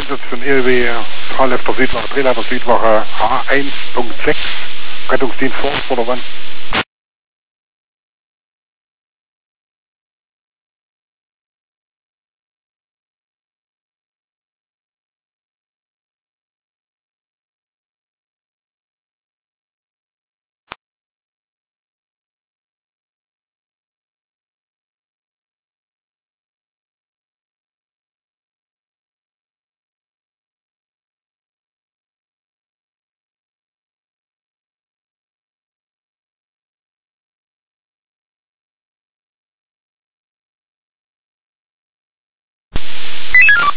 Einsatz von ELW Fahrlifter Südwache, Drehleiter Südwache H1.6, Rettungsdienst vor, Vordermann.